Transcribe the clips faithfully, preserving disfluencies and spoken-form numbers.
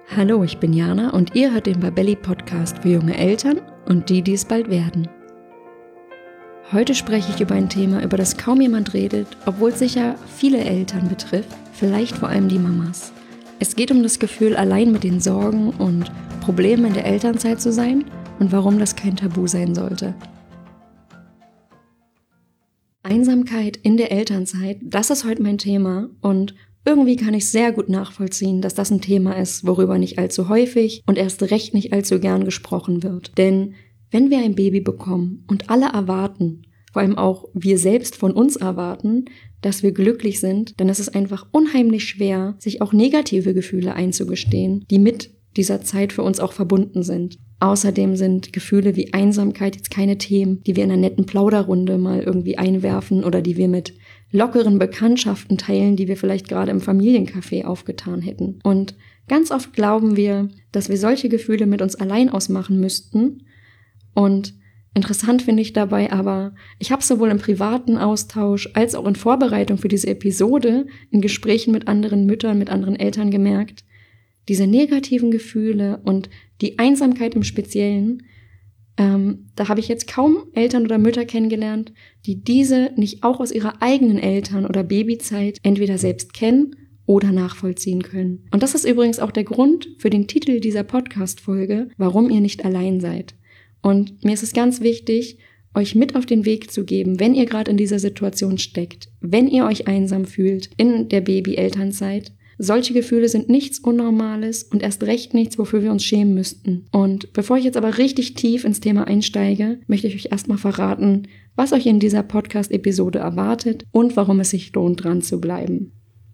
Hallo, ich bin Jana und ihr hört den Babelli Podcast für junge Eltern und die, die es bald werden. Heute spreche ich über ein Thema, über das kaum jemand redet, obwohl es sicher viele Eltern betrifft, vielleicht vor allem die Mamas. Es geht um das Gefühl, allein mit den Sorgen und Problemen in der Elternzeit zu sein und warum das kein Tabu sein sollte. Einsamkeit in der Elternzeit, das ist heute mein Thema und irgendwie kann ich sehr gut nachvollziehen, dass das ein Thema ist, worüber nicht allzu häufig und erst recht nicht allzu gern gesprochen wird. Denn wenn wir ein Baby bekommen und alle erwarten, vor allem auch wir selbst von uns erwarten, dass wir glücklich sind, dann ist es einfach unheimlich schwer, sich auch negative Gefühle einzugestehen, die mit dieser Zeit für uns auch verbunden sind. Außerdem sind Gefühle wie Einsamkeit jetzt keine Themen, die wir in einer netten Plauderrunde mal irgendwie einwerfen oder die wir mit lockeren Bekanntschaften teilen, die wir vielleicht gerade im Familiencafé aufgetan hätten. Und ganz oft glauben wir, dass wir solche Gefühle mit uns allein ausmachen müssten. Und interessant finde ich dabei aber, ich habe sowohl im privaten Austausch als auch in Vorbereitung für diese Episode in Gesprächen mit anderen Müttern, mit anderen Eltern gemerkt, diese negativen Gefühle und die Einsamkeit im Speziellen, ähm, da habe ich jetzt kaum Eltern oder Mütter kennengelernt, die diese nicht auch aus ihrer eigenen Eltern- oder Babyzeit entweder selbst kennen oder nachvollziehen können. Und das ist übrigens auch der Grund für den Titel dieser Podcast-Folge, warum ihr nicht allein seid. Und mir ist es ganz wichtig, euch mit auf den Weg zu geben, wenn ihr gerade in dieser Situation steckt, wenn ihr euch einsam fühlt in der Baby-Elternzeit. Solche Gefühle sind nichts Unnormales und erst recht nichts, wofür wir uns schämen müssten. Und bevor ich jetzt aber richtig tief ins Thema einsteige, möchte ich euch erstmal verraten, was euch in dieser Podcast-Episode erwartet und warum es sich lohnt, dran zu bleiben.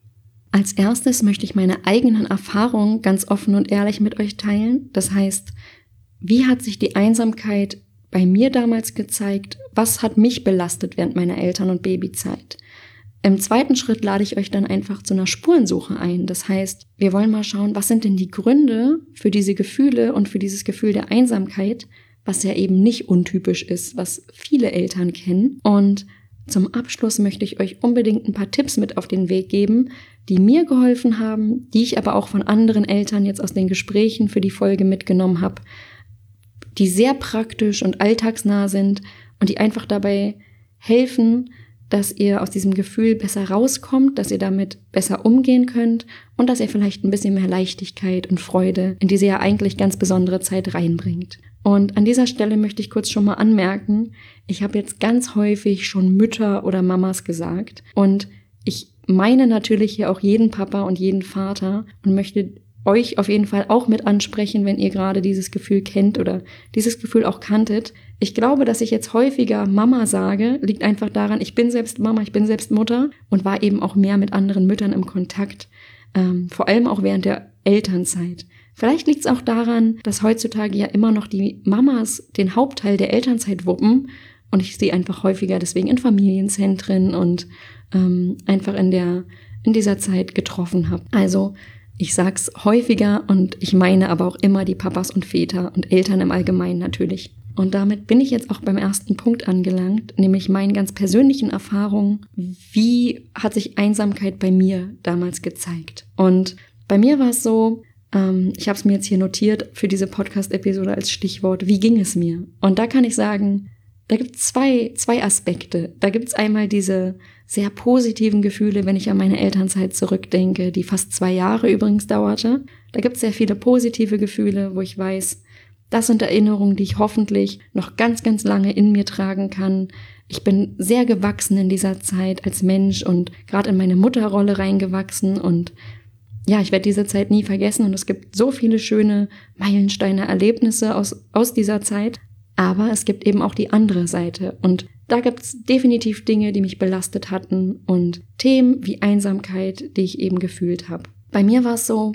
Als erstes möchte ich meine eigenen Erfahrungen ganz offen und ehrlich mit euch teilen. Das heißt, wie hat sich die Einsamkeit bei mir damals gezeigt? Was hat mich belastet während meiner Eltern- und Babyzeit? Im zweiten Schritt lade ich euch dann einfach zu einer Spurensuche ein. Das heißt, wir wollen mal schauen, was sind denn die Gründe für diese Gefühle und für dieses Gefühl der Einsamkeit, was ja eben nicht untypisch ist, was viele Eltern kennen. Und zum Abschluss möchte ich euch unbedingt ein paar Tipps mit auf den Weg geben, die mir geholfen haben, die ich aber auch von anderen Eltern jetzt aus den Gesprächen für die Folge mitgenommen habe, die sehr praktisch und alltagsnah sind und die einfach dabei helfen, dass ihr aus diesem Gefühl besser rauskommt, dass ihr damit besser umgehen könnt und dass ihr vielleicht ein bisschen mehr Leichtigkeit und Freude in diese ja eigentlich ganz besondere Zeit reinbringt. Und an dieser Stelle möchte ich kurz schon mal anmerken, ich habe jetzt ganz häufig schon Mütter oder Mamas gesagt und ich meine natürlich hier auch jeden Papa und jeden Vater und möchte euch auf jeden Fall auch mit ansprechen, wenn ihr gerade dieses Gefühl kennt oder dieses Gefühl auch kanntet. Ich glaube, dass ich jetzt häufiger Mama sage, liegt einfach daran, ich bin selbst Mama, ich bin selbst Mutter und war eben auch mehr mit anderen Müttern im Kontakt, ähm, vor allem auch während der Elternzeit. Vielleicht liegt es auch daran, dass heutzutage ja immer noch die Mamas den Hauptteil der Elternzeit wuppen und ich sie einfach häufiger deswegen in Familienzentren und ähm, einfach in der in dieser Zeit getroffen habe. Also ich sag's häufiger und ich meine aber auch immer die Papas und Väter und Eltern im Allgemeinen natürlich. Und damit bin ich jetzt auch beim ersten Punkt angelangt, nämlich meinen ganz persönlichen Erfahrungen. Wie hat sich Einsamkeit bei mir damals gezeigt? Und bei mir war es so, ähm, ich habe es mir jetzt hier notiert für diese Podcast-Episode als Stichwort, wie ging es mir? Und da kann ich sagen, da gibt es zwei, zwei Aspekte. Da gibt es einmal diese sehr positiven Gefühle, wenn ich an meine Elternzeit zurückdenke, die fast zwei Jahre übrigens dauerte. Da gibt es sehr viele positive Gefühle, wo ich weiß, das sind Erinnerungen, die ich hoffentlich noch ganz, ganz lange in mir tragen kann. Ich bin sehr gewachsen in dieser Zeit als Mensch und gerade in meine Mutterrolle reingewachsen und ja, ich werde diese Zeit nie vergessen und es gibt so viele schöne Meilensteine, Erlebnisse aus, aus dieser Zeit. Aber es gibt eben auch die andere Seite und da gibt es definitiv Dinge, die mich belastet hatten und Themen wie Einsamkeit, die ich eben gefühlt habe. Bei mir war es so,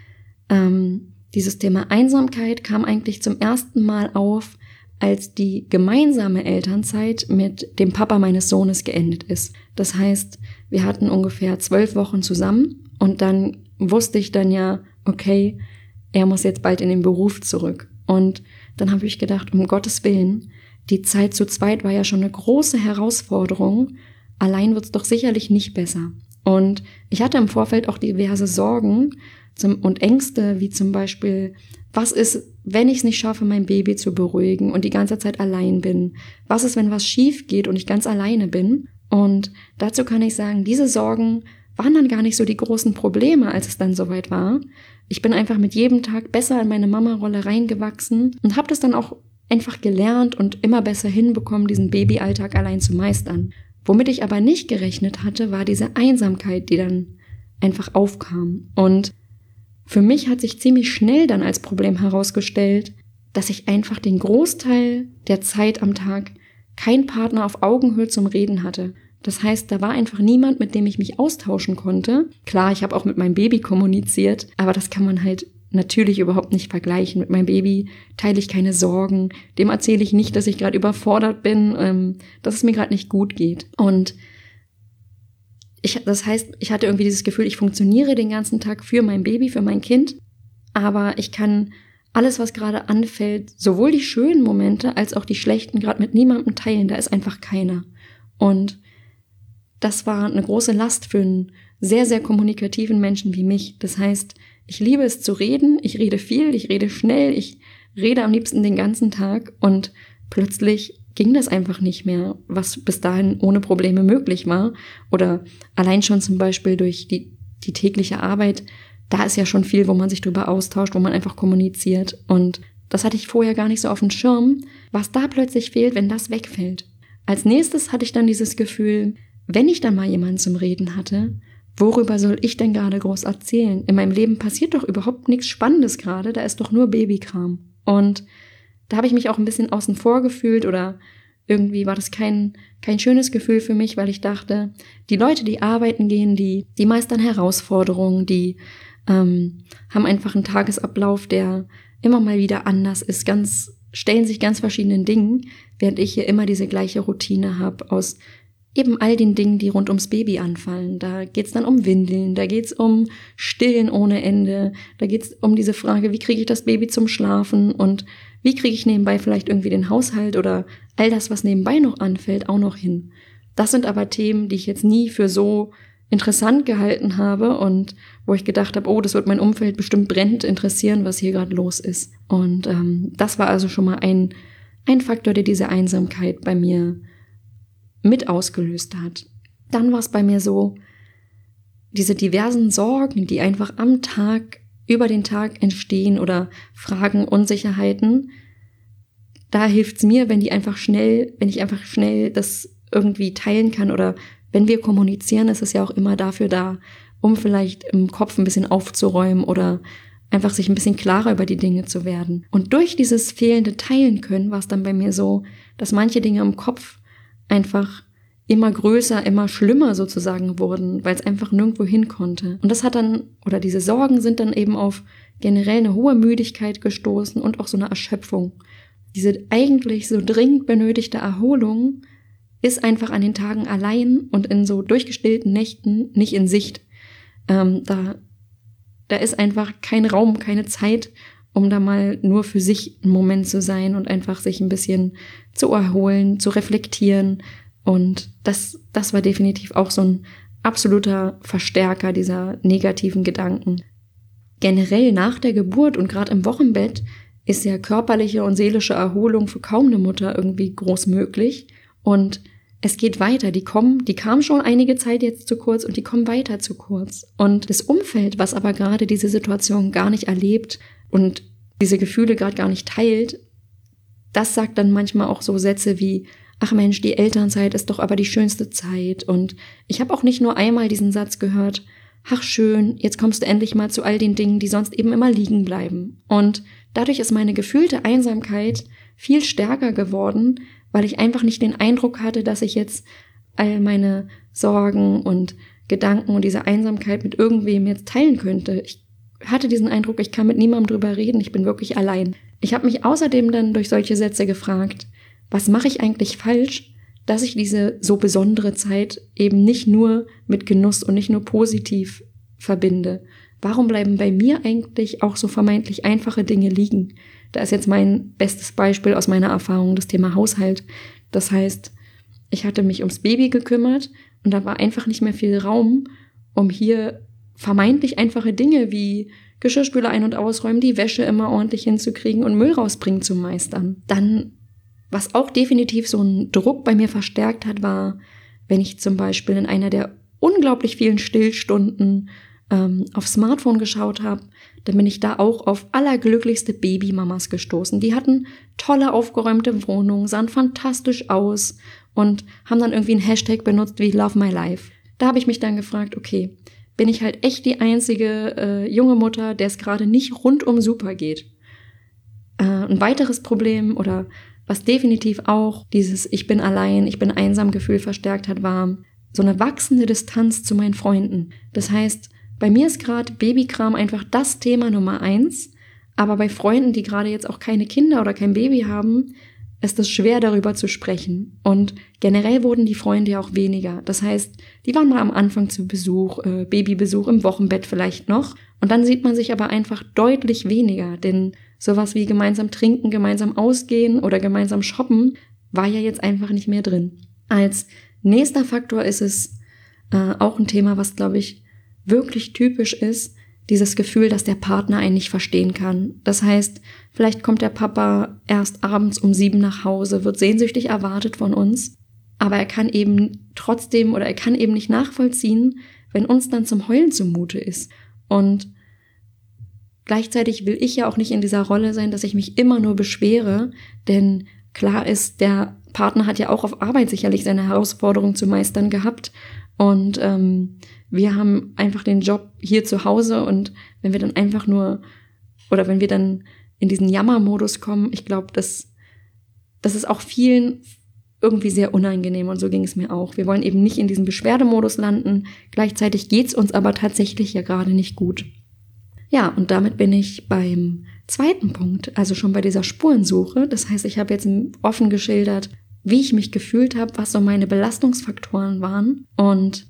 ähm, dieses Thema Einsamkeit kam eigentlich zum ersten Mal auf, als die gemeinsame Elternzeit mit dem Papa meines Sohnes geendet ist. Das heißt, wir hatten ungefähr zwölf Wochen zusammen und dann wusste ich dann ja, okay, er muss jetzt bald in den Beruf zurück. Und dann habe ich gedacht, um Gottes Willen, die Zeit zu zweit war ja schon eine große Herausforderung, allein wird es doch sicherlich nicht besser. Und ich hatte im Vorfeld auch diverse Sorgen zum, und Ängste, wie zum Beispiel, was ist, wenn ich es nicht schaffe, mein Baby zu beruhigen und die ganze Zeit allein bin? Was ist, wenn was schief geht und ich ganz alleine bin? Und dazu kann ich sagen, diese Sorgen waren dann gar nicht so die großen Probleme, als es dann soweit war. Ich bin einfach mit jedem Tag besser in meine Mama-Rolle reingewachsen und habe das dann auch einfach gelernt und immer besser hinbekommen, diesen Babyalltag allein zu meistern. Womit ich aber nicht gerechnet hatte, war diese Einsamkeit, die dann einfach aufkam. Und für mich hat sich ziemlich schnell dann als Problem herausgestellt, dass ich einfach den Großteil der Zeit am Tag keinen Partner auf Augenhöhe zum Reden hatte. Das heißt, da war einfach niemand, mit dem ich mich austauschen konnte. Klar, ich habe auch mit meinem Baby kommuniziert, aber das kann man halt natürlich überhaupt nicht vergleichen. Mit meinem Baby teile ich keine Sorgen, dem erzähle ich nicht, dass ich gerade überfordert bin, ähm, dass es mir gerade nicht gut geht. Und ich, das heißt, ich hatte irgendwie dieses Gefühl, ich funktioniere den ganzen Tag für mein Baby, für mein Kind, aber ich kann alles, was gerade anfällt, sowohl die schönen Momente als auch die schlechten, gerade mit niemandem teilen, da ist einfach keiner. Und das war eine große Last für einen sehr, sehr kommunikativen Menschen wie mich. Das heißt, ich liebe es zu reden, ich rede viel, ich rede schnell, ich rede am liebsten den ganzen Tag und plötzlich ging das einfach nicht mehr, was bis dahin ohne Probleme möglich war. Oder allein schon zum Beispiel durch die, die tägliche Arbeit, da ist ja schon viel, wo man sich drüber austauscht, wo man einfach kommuniziert. Und das hatte ich vorher gar nicht so auf dem Schirm, was da plötzlich fehlt, wenn das wegfällt. Als nächstes hatte ich dann dieses Gefühl, wenn ich dann mal jemanden zum Reden hatte, worüber soll ich denn gerade groß erzählen? In meinem Leben passiert doch überhaupt nichts Spannendes gerade, da ist doch nur Babykram. Und da habe ich mich auch ein bisschen außen vor gefühlt oder irgendwie war das kein kein schönes Gefühl für mich, weil ich dachte, die Leute, die arbeiten gehen, die die meistern Herausforderungen, die ähm, haben einfach einen Tagesablauf, der immer mal wieder anders ist, ganz stellen sich ganz verschiedenen Dingen, während ich hier immer diese gleiche Routine habe aus eben all den Dingen, die rund ums Baby anfallen. Da geht's dann um Windeln, da geht's um Stillen ohne Ende, da geht's um diese Frage, wie kriege ich das Baby zum Schlafen und wie kriege ich nebenbei vielleicht irgendwie den Haushalt oder all das, was nebenbei noch anfällt, auch noch hin. Das sind aber Themen, die ich jetzt nie für so interessant gehalten habe und wo ich gedacht habe, oh, das wird mein Umfeld bestimmt brennend interessieren, was hier gerade los ist. Und ähm, das war also schon mal ein, ein Faktor, der diese Einsamkeit bei mir mit ausgelöst hat. Dann war es bei mir so, diese diversen Sorgen, die einfach am Tag, über den Tag entstehen oder Fragen, Unsicherheiten, da hilft's mir, wenn die einfach schnell, wenn ich einfach schnell das irgendwie teilen kann oder wenn wir kommunizieren, ist es ja auch immer dafür da, um vielleicht im Kopf ein bisschen aufzuräumen oder einfach sich ein bisschen klarer über die Dinge zu werden. Und durch dieses fehlende Teilen können war es dann bei mir so, dass manche Dinge im Kopf einfach immer größer, immer schlimmer sozusagen wurden, weil es einfach nirgendwo hin konnte. Und das hat dann, oder diese Sorgen sind dann eben auf generell eine hohe Müdigkeit gestoßen und auch so eine Erschöpfung. Diese eigentlich so dringend benötigte Erholung ist einfach an den Tagen allein und in so durchgestillten Nächten nicht in Sicht. Ähm, da, da ist einfach kein Raum, keine Zeit, um da mal nur für sich einen Moment zu sein und einfach sich ein bisschen zu erholen, zu reflektieren. Und das, das war definitiv auch so ein absoluter Verstärker dieser negativen Gedanken. Generell nach der Geburt und gerade im Wochenbett ist ja körperliche und seelische Erholung für kaum eine Mutter irgendwie groß möglich. Und es geht weiter. Die kommen, die kamen schon einige Zeit jetzt zu kurz und die kommen weiter zu kurz. Und das Umfeld, was aber gerade diese Situation gar nicht erlebt und diese Gefühle gerade gar nicht teilt, das sagt dann manchmal auch so Sätze wie, ach Mensch, die Elternzeit ist doch aber die schönste Zeit. Und ich habe auch nicht nur einmal diesen Satz gehört, ach schön, jetzt kommst du endlich mal zu all den Dingen, die sonst eben immer liegen bleiben. Und dadurch ist meine gefühlte Einsamkeit viel stärker geworden, weil ich einfach nicht den Eindruck hatte, dass ich jetzt all meine Sorgen und Gedanken und diese Einsamkeit mit irgendwem jetzt teilen könnte. Ich hatte diesen Eindruck, ich kann mit niemandem drüber reden, ich bin wirklich allein. Ich habe mich außerdem dann durch solche Sätze gefragt, was mache ich eigentlich falsch, dass ich diese so besondere Zeit eben nicht nur mit Genuss und nicht nur positiv verbinde? Warum bleiben bei mir eigentlich auch so vermeintlich einfache Dinge liegen? Da ist jetzt mein bestes Beispiel aus meiner Erfahrung das Thema Haushalt. Das heißt, ich hatte mich ums Baby gekümmert und da war einfach nicht mehr viel Raum, um hier vermeintlich einfache Dinge wie Geschirrspüler ein- und ausräumen, die Wäsche immer ordentlich hinzukriegen und Müll rausbringen zu meistern. Dann, was auch definitiv so einen Druck bei mir verstärkt hat, war, wenn ich zum Beispiel in einer der unglaublich vielen Stillstunden ähm, aufs Smartphone geschaut habe, dann bin ich da auch auf allerglücklichste Babymamas gestoßen. Die hatten tolle, aufgeräumte Wohnungen, sahen fantastisch aus und haben dann irgendwie einen Hashtag benutzt wie Love My Life. Da habe ich mich dann gefragt, okay, bin ich halt echt die einzige äh, junge Mutter, der es gerade nicht rundum super geht. Äh, ein weiteres Problem oder was definitiv auch dieses Ich bin allein, ich bin einsam Gefühl verstärkt hat, war so eine wachsende Distanz zu meinen Freunden. Das heißt, bei mir ist gerade Babykram einfach das Thema Nummer eins, aber bei Freunden, die gerade jetzt auch keine Kinder oder kein Baby haben, ist es schwer, darüber zu sprechen. Und generell wurden die Freunde ja auch weniger. Das heißt, die waren mal am Anfang zu Besuch, äh, Babybesuch im Wochenbett vielleicht noch. Und dann sieht man sich aber einfach deutlich weniger. Denn sowas wie gemeinsam trinken, gemeinsam ausgehen oder gemeinsam shoppen war ja jetzt einfach nicht mehr drin. Als nächster Faktor ist es äh, auch ein Thema, was, glaube ich, wirklich typisch ist, dieses Gefühl, dass der Partner einen nicht verstehen kann. Das heißt, vielleicht kommt der Papa erst abends um sieben nach Hause, wird sehnsüchtig erwartet von uns, aber er kann eben trotzdem oder er kann eben nicht nachvollziehen, wenn uns dann zum Heulen zumute ist. Und gleichzeitig will ich ja auch nicht in dieser Rolle sein, dass ich mich immer nur beschwere, denn klar ist, der Partner hat ja auch auf Arbeit sicherlich seine Herausforderung zu meistern gehabt und ähm, wir haben einfach den Job hier zu Hause und wenn wir dann einfach nur oder wenn wir dann in diesen Jammermodus kommen, ich glaube, das, das ist auch vielen irgendwie sehr unangenehm und so ging es mir auch. Wir wollen eben nicht in diesem Beschwerdemodus landen, gleichzeitig geht's uns aber tatsächlich ja gerade nicht gut. Ja, und damit bin ich beim zweiten Punkt, also schon bei dieser Spurensuche. Das heißt, ich habe jetzt offen geschildert, wie ich mich gefühlt habe, was so meine Belastungsfaktoren waren und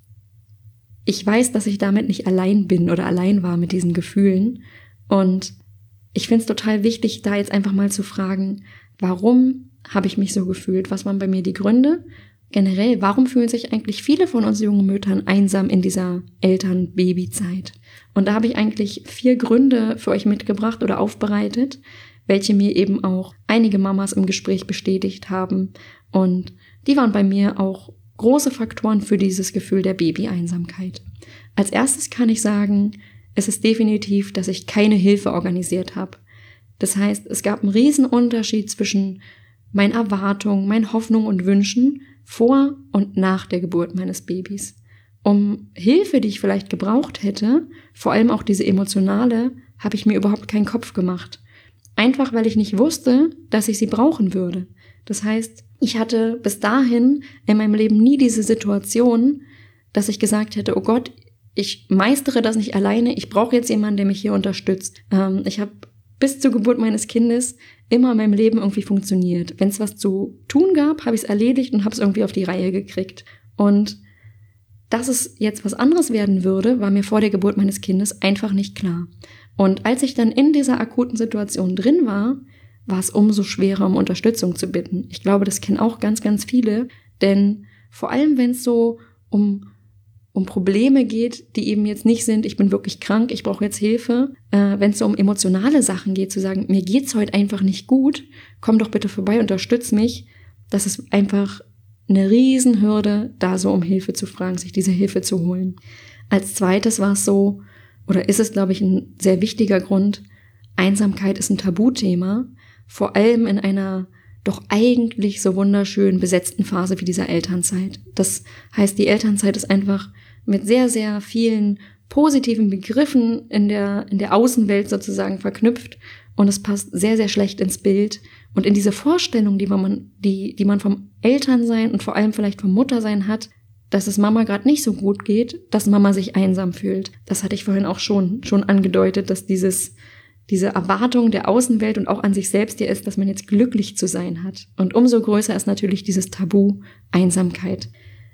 ich weiß, dass ich damit nicht allein bin oder allein war mit diesen Gefühlen und ich finde es total wichtig, da jetzt einfach mal zu fragen, warum habe ich mich so gefühlt? Was waren bei mir die Gründe? Generell, warum fühlen sich eigentlich viele von uns jungen Müttern einsam in dieser Eltern-Baby-Zeit? Und da habe ich eigentlich vier Gründe für euch mitgebracht oder aufbereitet, welche mir eben auch einige Mamas im Gespräch bestätigt haben und die waren bei mir auch große Faktoren für dieses Gefühl der Baby-Einsamkeit. Als erstes kann ich sagen, es ist definitiv, dass ich keine Hilfe organisiert habe. Das heißt, es gab einen riesen Unterschied zwischen meinen Erwartungen, meinen Hoffnungen und Wünschen vor und nach der Geburt meines Babys. Um Hilfe, die ich vielleicht gebraucht hätte, vor allem auch diese emotionale, habe ich mir überhaupt keinen Kopf gemacht. Einfach, weil ich nicht wusste, dass ich sie brauchen würde. Das heißt, ich hatte bis dahin in meinem Leben nie diese Situation, dass ich gesagt hätte, oh Gott, ich meistere das nicht alleine, ich brauche jetzt jemanden, der mich hier unterstützt. Ähm, ich habe bis zur Geburt meines Kindes immer in meinem Leben irgendwie funktioniert. Wenn es was zu tun gab, habe ich es erledigt und habe es irgendwie auf die Reihe gekriegt. Und dass es jetzt was anderes werden würde, war mir vor der Geburt meines Kindes einfach nicht klar. Und als ich dann in dieser akuten Situation drin war, war es umso schwerer, um Unterstützung zu bitten. Ich glaube, das kennen auch ganz, ganz viele, denn vor allem, wenn es so um, um Probleme geht, die eben jetzt nicht sind, ich bin wirklich krank, ich brauche jetzt Hilfe, äh, wenn es so um emotionale Sachen geht, zu sagen, mir geht's heute einfach nicht gut, komm doch bitte vorbei, unterstütz mich, das ist einfach eine Riesenhürde, da so um Hilfe zu fragen, sich diese Hilfe zu holen. Als zweites war es so, oder ist es, glaube ich, ein sehr wichtiger Grund, Einsamkeit ist ein Tabuthema, vor allem in einer doch eigentlich so wunderschön besetzten Phase wie dieser Elternzeit. Das heißt, die Elternzeit ist einfach mit sehr, sehr vielen positiven Begriffen in der, in der Außenwelt sozusagen verknüpft und es passt sehr, sehr schlecht ins Bild und in diese Vorstellung, die man, die, die man vom Elternsein und vor allem vielleicht vom Muttersein hat, dass es Mama gerade nicht so gut geht, dass Mama sich einsam fühlt. Das hatte ich vorhin auch schon, schon angedeutet, dass dieses diese Erwartung der Außenwelt und auch an sich selbst ja ist, dass man jetzt glücklich zu sein hat. Und umso größer ist natürlich dieses Tabu Einsamkeit.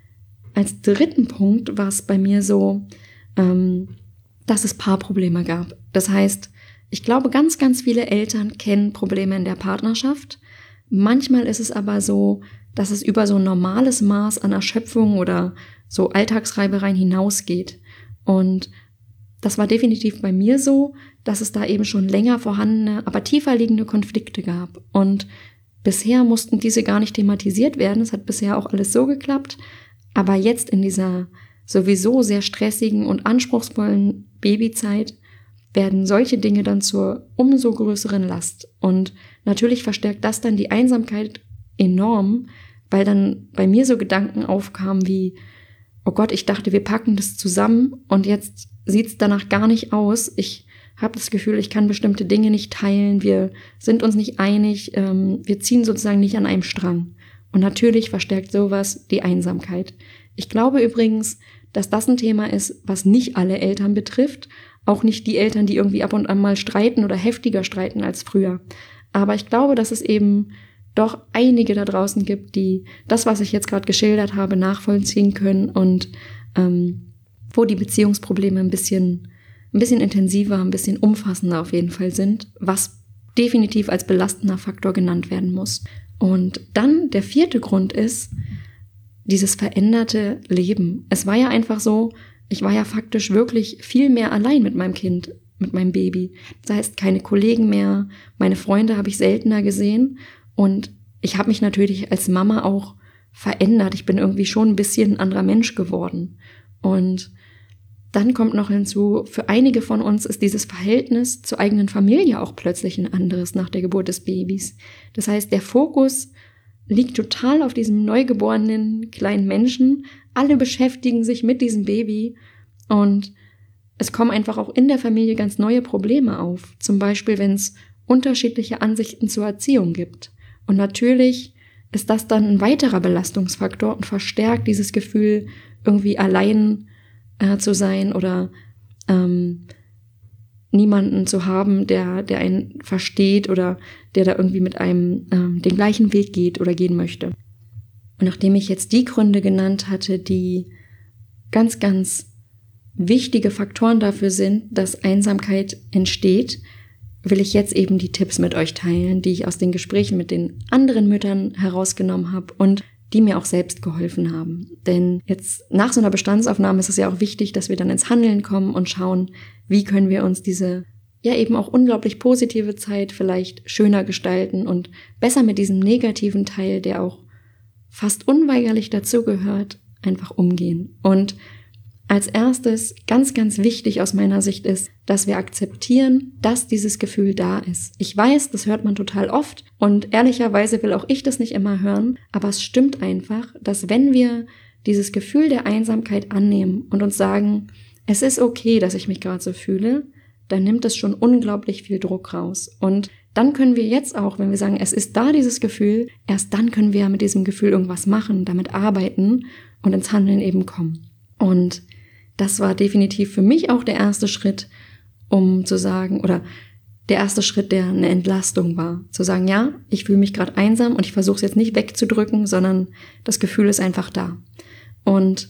Als dritten Punkt war es bei mir so, ähm, dass es Paarprobleme gab. Das heißt, ich glaube, ganz, ganz viele Eltern kennen Probleme in der Partnerschaft. Manchmal ist es aber so, dass es über so ein normales Maß an Erschöpfung oder so Alltagsreibereien hinausgeht. Und das war definitiv bei mir so, dass es da eben schon länger vorhandene, aber tiefer liegende Konflikte gab. Und bisher mussten diese gar nicht thematisiert werden. Es hat bisher auch alles so geklappt. Aber jetzt in dieser sowieso sehr stressigen und anspruchsvollen Babyzeit werden solche Dinge dann zur umso größeren Last. Und natürlich verstärkt das dann die Einsamkeit enorm, weil dann bei mir so Gedanken aufkamen wie, oh Gott, ich dachte, wir packen das zusammen und jetzt sieht's danach gar nicht aus. Ich habe das Gefühl, ich kann bestimmte Dinge nicht teilen, wir sind uns nicht einig, ähm, wir ziehen sozusagen nicht an einem Strang. Und natürlich verstärkt sowas die Einsamkeit. Ich glaube übrigens, dass das ein Thema ist, was nicht alle Eltern betrifft, auch nicht die Eltern, die irgendwie ab und an mal streiten oder heftiger streiten als früher. Aber ich glaube, dass es eben doch einige da draußen gibt, die das, was ich jetzt gerade geschildert habe, nachvollziehen können und ähm, wo die Beziehungsprobleme ein bisschen, ein bisschen intensiver, ein bisschen umfassender auf jeden Fall sind, was definitiv als belastender Faktor genannt werden muss. Und dann der vierte Grund ist dieses veränderte Leben. Es war ja einfach so, ich war ja faktisch wirklich viel mehr allein mit meinem Kind, mit meinem Baby. Das heißt, keine Kollegen mehr, meine Freunde habe ich seltener gesehen und ich habe mich natürlich als Mama auch verändert. Ich bin irgendwie schon ein bisschen ein anderer Mensch geworden. Und dann kommt noch hinzu, für einige von uns ist dieses Verhältnis zur eigenen Familie auch plötzlich ein anderes nach der Geburt des Babys. Das heißt, der Fokus liegt total auf diesem neugeborenen kleinen Menschen. Alle beschäftigen sich mit diesem Baby und es kommen einfach auch in der Familie ganz neue Probleme auf. Zum Beispiel, wenn es unterschiedliche Ansichten zur Erziehung gibt. Und natürlich ist das dann ein weiterer Belastungsfaktor und verstärkt dieses Gefühl, irgendwie allein äh, zu sein oder ähm, niemanden zu haben, der, der einen versteht oder der da irgendwie mit einem ähm, den gleichen Weg geht oder gehen möchte. Und nachdem ich jetzt die Gründe genannt hatte, die ganz, ganz wichtige Faktoren dafür sind, dass Einsamkeit entsteht, will ich jetzt eben die Tipps mit euch teilen, die ich aus den Gesprächen mit den anderen Müttern herausgenommen habe und die mir auch selbst geholfen haben. Denn jetzt nach so einer Bestandsaufnahme ist es ja auch wichtig, dass wir dann ins Handeln kommen und schauen, wie können wir uns diese ja eben auch unglaublich positive Zeit vielleicht schöner gestalten und besser mit diesem negativen Teil, der auch fast unweigerlich dazugehört, einfach umgehen. Und als erstes, ganz, ganz wichtig aus meiner Sicht ist, dass wir akzeptieren, dass dieses Gefühl da ist. Ich weiß, das hört man total oft und ehrlicherweise will auch ich das nicht immer hören, aber es stimmt einfach, dass wenn wir dieses Gefühl der Einsamkeit annehmen und uns sagen, es ist okay, dass ich mich gerade so fühle, dann nimmt es schon unglaublich viel Druck raus. Und dann können wir jetzt auch, wenn wir sagen, es ist da dieses Gefühl, erst dann können wir mit diesem Gefühl irgendwas machen, damit arbeiten und ins Handeln eben kommen. Und das war definitiv für mich auch der erste Schritt, um zu sagen, oder der erste Schritt, der eine Entlastung war. Zu sagen, ja, ich fühle mich gerade einsam und ich versuche es jetzt nicht wegzudrücken, sondern das Gefühl ist einfach da. Und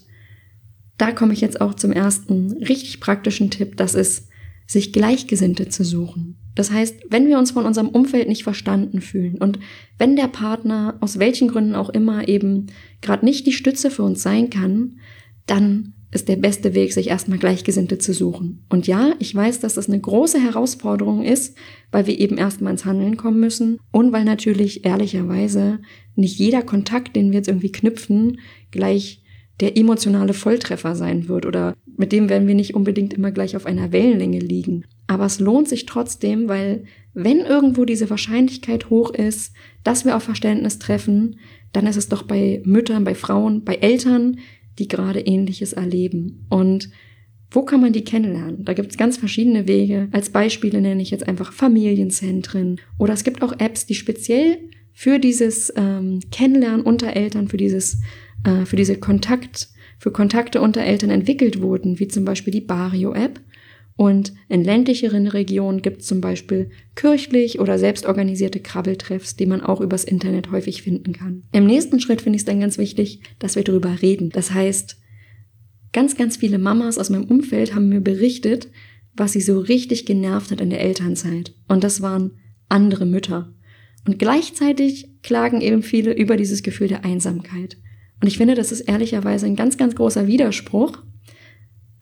da komme ich jetzt auch zum ersten richtig praktischen Tipp, das ist, sich Gleichgesinnte zu suchen. Das heißt, wenn wir uns von unserem Umfeld nicht verstanden fühlen und wenn der Partner aus welchen Gründen auch immer eben gerade nicht die Stütze für uns sein kann, dann ist der beste Weg, sich erstmal Gleichgesinnte zu suchen. Und ja, ich weiß, dass das eine große Herausforderung ist, weil wir eben erstmal ins Handeln kommen müssen und weil natürlich ehrlicherweise nicht jeder Kontakt, den wir jetzt irgendwie knüpfen, gleich der emotionale Volltreffer sein wird oder mit dem werden wir nicht unbedingt immer gleich auf einer Wellenlänge liegen. Aber es lohnt sich trotzdem, weil wenn irgendwo diese Wahrscheinlichkeit hoch ist, dass wir auf Verständnis treffen, dann ist es doch bei Müttern, bei Frauen, bei Eltern, die gerade Ähnliches erleben. Und wo kann man die kennenlernen? Da gibt es ganz verschiedene Wege. Als Beispiele nenne ich jetzt einfach Familienzentren. Oder es gibt auch Apps, die speziell für dieses ähm, Kennenlernen unter Eltern, für dieses, äh, für diese Kontakt, für Kontakte unter Eltern entwickelt wurden, wie zum Beispiel die Barrio-App. Und in ländlicheren Regionen gibt es zum Beispiel kirchlich oder selbstorganisierte Krabbeltreffs, die man auch übers Internet häufig finden kann. Im nächsten Schritt finde ich es dann ganz wichtig, dass wir darüber reden. Das heißt, ganz, ganz viele Mamas aus meinem Umfeld haben mir berichtet, was sie so richtig genervt hat in der Elternzeit. Und das waren andere Mütter. Und gleichzeitig klagen eben viele über dieses Gefühl der Einsamkeit. Und ich finde, das ist ehrlicherweise ein ganz, ganz großer Widerspruch,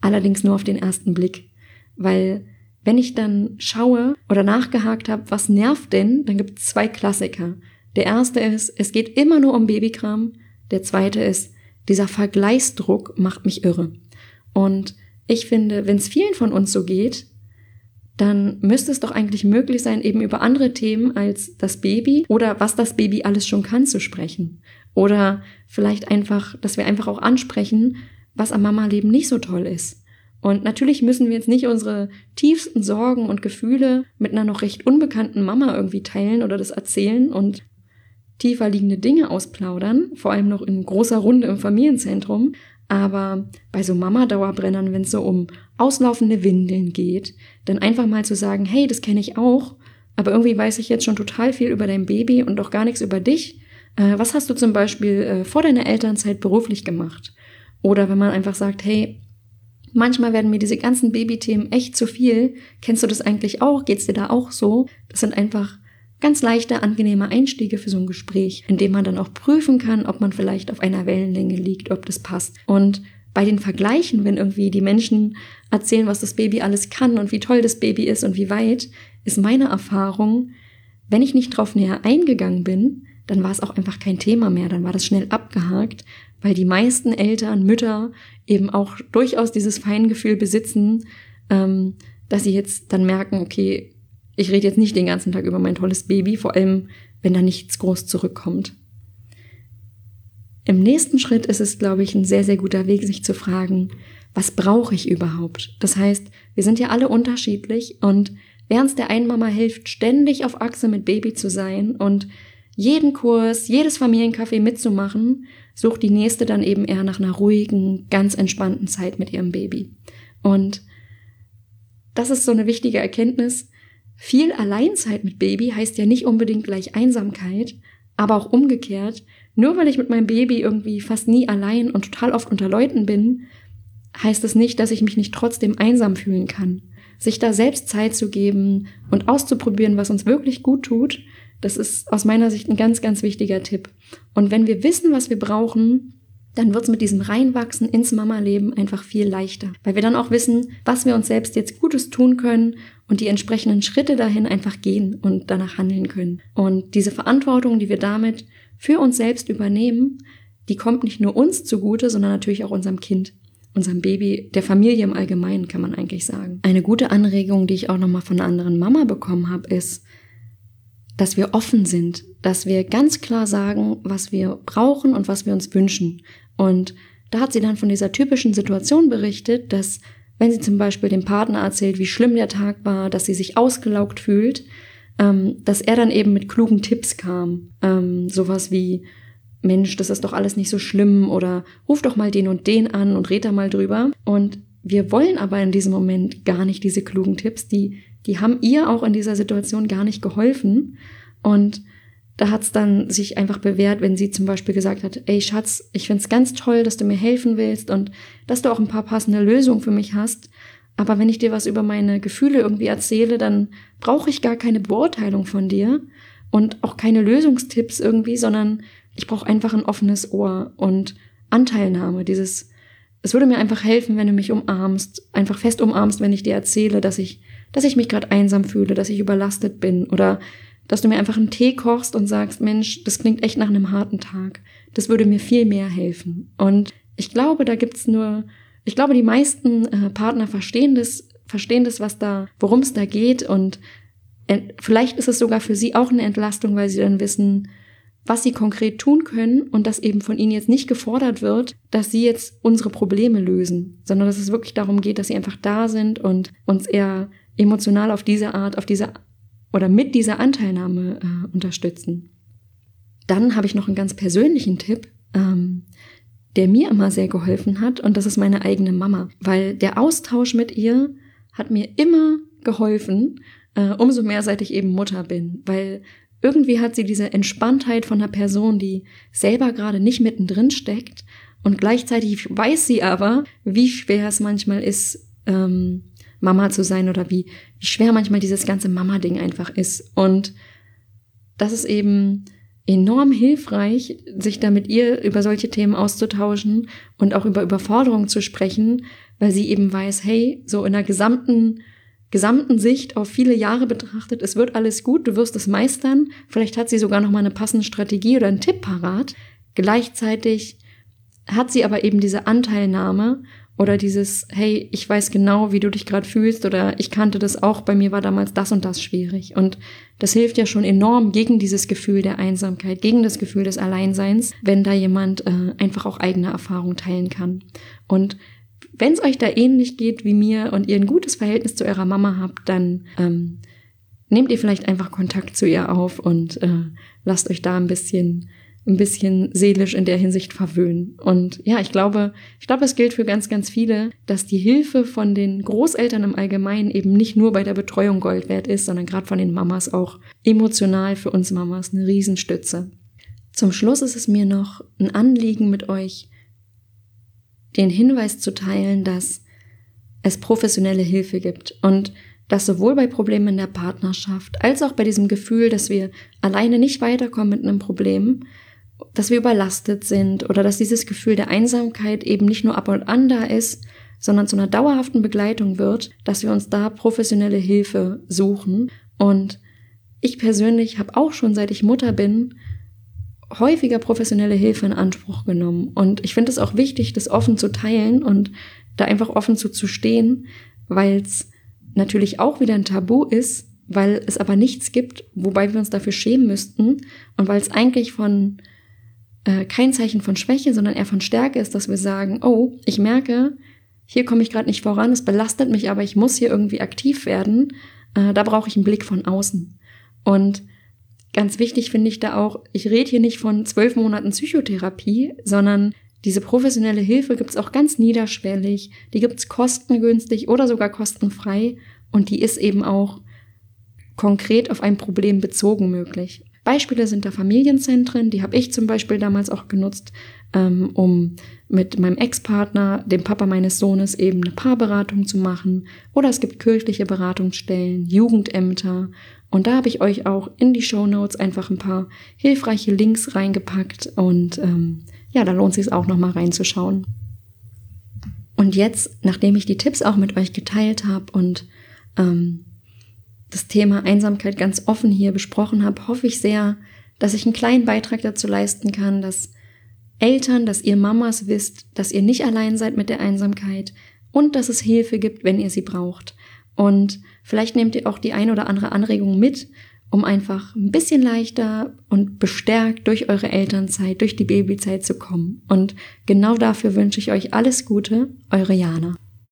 allerdings nur auf den ersten Blick. Weil wenn ich dann schaue oder nachgehakt habe, was nervt denn, dann gibt es zwei Klassiker. Der erste ist, es geht immer nur um Babykram. Der zweite ist, dieser Vergleichsdruck macht mich irre. Und ich finde, wenn es vielen von uns so geht, dann müsste es doch eigentlich möglich sein, eben über andere Themen als das Baby oder was das Baby alles schon kann zu sprechen. Oder vielleicht einfach, dass wir einfach auch ansprechen, was am Mama-Leben nicht so toll ist. Und natürlich müssen wir jetzt nicht unsere tiefsten Sorgen und Gefühle mit einer noch recht unbekannten Mama irgendwie teilen oder das erzählen und tiefer liegende Dinge ausplaudern, vor allem noch in großer Runde im Familienzentrum. Aber bei so Mama-Dauerbrennern, wenn es so um auslaufende Windeln geht, dann einfach mal zu sagen, hey, das kenne ich auch, aber irgendwie weiß ich jetzt schon total viel über dein Baby und doch gar nichts über dich. Äh, was hast du zum Beispiel äh, vor deiner Elternzeit beruflich gemacht? Oder wenn man einfach sagt, hey, manchmal werden mir diese ganzen Babythemen echt zu viel. Kennst du das eigentlich auch? Geht's dir da auch so? Das sind einfach ganz leichte, angenehme Einstiege für so ein Gespräch, in dem man dann auch prüfen kann, ob man vielleicht auf einer Wellenlänge liegt, ob das passt. Und bei den Vergleichen, wenn irgendwie die Menschen erzählen, was das Baby alles kann und wie toll das Baby ist und wie weit, ist meine Erfahrung, wenn ich nicht drauf näher eingegangen bin, dann war es auch einfach kein Thema mehr, dann war das schnell abgehakt, weil die meisten Eltern, Mütter eben auch durchaus dieses Feingefühl besitzen, ähm, dass sie jetzt dann merken, okay, ich rede jetzt nicht den ganzen Tag über mein tolles Baby, vor allem, wenn da nichts groß zurückkommt. Im nächsten Schritt ist es, glaube ich, ein sehr, sehr guter Weg, sich zu fragen, was brauche ich überhaupt? Das heißt, wir sind ja alle unterschiedlich und während es der einen Mama hilft, ständig auf Achse mit Baby zu sein und jeden Kurs, jedes Familiencafé mitzumachen, sucht die nächste dann eben eher nach einer ruhigen, ganz entspannten Zeit mit ihrem Baby. Und das ist so eine wichtige Erkenntnis. Viel Alleinzeit mit Baby heißt ja nicht unbedingt gleich Einsamkeit, aber auch umgekehrt. Nur weil ich mit meinem Baby irgendwie fast nie allein und total oft unter Leuten bin, heißt es nicht, dass ich mich nicht trotzdem einsam fühlen kann. Sich da selbst Zeit zu geben und auszuprobieren, was uns wirklich gut tut, das ist aus meiner Sicht ein ganz, ganz wichtiger Tipp. Und wenn wir wissen, was wir brauchen, dann wird's mit diesem Reinwachsen ins Mama-Leben einfach viel leichter. Weil wir dann auch wissen, was wir uns selbst jetzt Gutes tun können und die entsprechenden Schritte dahin einfach gehen und danach handeln können. Und diese Verantwortung, die wir damit für uns selbst übernehmen, die kommt nicht nur uns zugute, sondern natürlich auch unserem Kind, unserem Baby, der Familie im Allgemeinen, kann man eigentlich sagen. Eine gute Anregung, die ich auch nochmal von einer anderen Mama bekommen habe, ist, dass wir offen sind, dass wir ganz klar sagen, was wir brauchen und was wir uns wünschen. Und da hat sie dann von dieser typischen Situation berichtet, dass wenn sie zum Beispiel dem Partner erzählt, wie schlimm der Tag war, dass sie sich ausgelaugt fühlt, ähm, dass er dann eben mit klugen Tipps kam. Ähm, sowas wie, Mensch, das ist doch alles nicht so schlimm oder ruf doch mal den und den an und red da mal drüber. Und wir wollen aber in diesem Moment gar nicht diese klugen Tipps, die, die haben ihr auch in dieser Situation gar nicht geholfen. Und da hat es dann sich einfach bewährt, wenn sie zum Beispiel gesagt hat, ey Schatz, ich find's ganz toll, dass du mir helfen willst und dass du auch ein paar passende Lösungen für mich hast. Aber wenn ich dir was über meine Gefühle irgendwie erzähle, dann brauche ich gar keine Beurteilung von dir und auch keine Lösungstipps irgendwie, sondern ich brauche einfach ein offenes Ohr und Anteilnahme. Dieses, es würde mir einfach helfen, wenn du mich umarmst, einfach fest umarmst, wenn ich dir erzähle, dass ich, dass ich mich gerade einsam fühle, dass ich überlastet bin oder dass du mir einfach einen Tee kochst und sagst, Mensch, das klingt echt nach einem harten Tag. Das würde mir viel mehr helfen. Und ich glaube, da gibt's nur, ich glaube, die meisten äh, Partner verstehen das, verstehen das, was da, worum es da geht. Und ent- vielleicht ist es sogar für sie auch eine Entlastung, weil sie dann wissen, was sie konkret tun können und dass eben von ihnen jetzt nicht gefordert wird, dass sie jetzt unsere Probleme lösen, sondern dass es wirklich darum geht, dass sie einfach da sind und uns eher emotional auf diese Art, auf diese oder mit dieser Anteilnahme äh, unterstützen. Dann habe ich noch einen ganz persönlichen Tipp, ähm, der mir immer sehr geholfen hat, und das ist meine eigene Mama, weil der Austausch mit ihr hat mir immer geholfen, äh, umso mehr seit ich eben Mutter bin, weil irgendwie hat sie diese Entspanntheit von einer Person, die selber gerade nicht mittendrin steckt, und gleichzeitig weiß sie aber, wie schwer es manchmal ist, ähm, Mama zu sein oder wie, wie schwer manchmal dieses ganze Mama-Ding einfach ist. Und das ist eben enorm hilfreich, sich da mit ihr über solche Themen auszutauschen und auch über Überforderung zu sprechen, weil sie eben weiß, hey, so in der gesamten, gesamten Sicht auf viele Jahre betrachtet, es wird alles gut, du wirst es meistern. Vielleicht hat sie sogar noch mal eine passende Strategie oder einen Tipp parat. Gleichzeitig hat sie aber eben diese Anteilnahme oder dieses, hey, ich weiß genau, wie du dich gerade fühlst oder ich kannte das auch, bei mir war damals das und das schwierig. Und das hilft ja schon enorm gegen dieses Gefühl der Einsamkeit, gegen das Gefühl des Alleinseins, wenn da jemand äh, einfach auch eigene Erfahrungen teilen kann. Und wenn es euch da ähnlich geht wie mir und ihr ein gutes Verhältnis zu eurer Mama habt, dann ähm, nehmt ihr vielleicht einfach Kontakt zu ihr auf und äh, lasst euch da ein bisschen ein bisschen seelisch in der Hinsicht verwöhnen. Und ja, ich glaube, ich glaube, es gilt für ganz, ganz viele, dass die Hilfe von den Großeltern im Allgemeinen eben nicht nur bei der Betreuung Gold wert ist, sondern gerade von den Mamas auch emotional für uns Mamas eine Riesenstütze. Zum Schluss ist es mir noch ein Anliegen mit euch, den Hinweis zu teilen, dass es professionelle Hilfe gibt und dass sowohl bei Problemen in der Partnerschaft als auch bei diesem Gefühl, dass wir alleine nicht weiterkommen mit einem Problem, dass wir überlastet sind oder dass dieses Gefühl der Einsamkeit eben nicht nur ab und an da ist, sondern zu einer dauerhaften Begleitung wird, dass wir uns da professionelle Hilfe suchen. Und ich persönlich habe auch schon, seit ich Mutter bin, häufiger professionelle Hilfe in Anspruch genommen. Und ich finde es auch wichtig, das offen zu teilen und da einfach offen zu, zu stehen, weil es natürlich auch wieder ein Tabu ist, weil es aber nichts gibt, wobei wir uns dafür schämen müssten und weil es eigentlich von äh, kein Zeichen von Schwäche, sondern eher von Stärke ist, dass wir sagen, oh, ich merke, hier komme ich gerade nicht voran, es belastet mich, aber ich muss hier irgendwie aktiv werden, äh, da brauche ich einen Blick von außen. Und ganz wichtig finde ich da auch, ich rede hier nicht von zwölf Monaten Psychotherapie, sondern diese professionelle Hilfe gibt's auch ganz niederschwellig, die gibt's kostengünstig oder sogar kostenfrei und die ist eben auch konkret auf ein Problem bezogen möglich. Beispiele sind da Familienzentren, die habe ich zum Beispiel damals auch genutzt, ähm, um mit meinem Ex-Partner, dem Papa meines Sohnes, eben eine Paarberatung zu machen. Oder es gibt kirchliche Beratungsstellen, Jugendämter. Und da habe ich euch auch in die Shownotes einfach ein paar hilfreiche Links reingepackt. Und ähm, ja, da lohnt es sich auch nochmal reinzuschauen. Und jetzt, nachdem ich die Tipps auch mit euch geteilt habe und ähm, das Thema Einsamkeit ganz offen hier besprochen habe, hoffe ich sehr, dass ich einen kleinen Beitrag dazu leisten kann, dass Eltern, dass ihr Mamas wisst, dass ihr nicht allein seid mit der Einsamkeit und dass es Hilfe gibt, wenn ihr sie braucht. Und vielleicht nehmt ihr auch die ein oder andere Anregung mit, um einfach ein bisschen leichter und bestärkt durch eure Elternzeit, durch die Babyzeit zu kommen. Und genau dafür wünsche ich euch alles Gute, eure Jana.